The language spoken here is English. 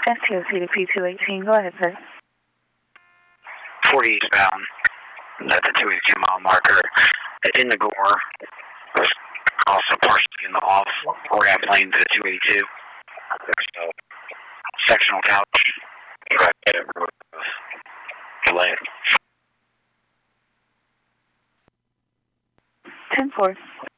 STOC to P218, go ahead, sir. 40 eastbound at the 282 mile marker. It's in the gore. It's also partially in the off ramp lane to the 282. So, sectional couch. Delay. 10-4.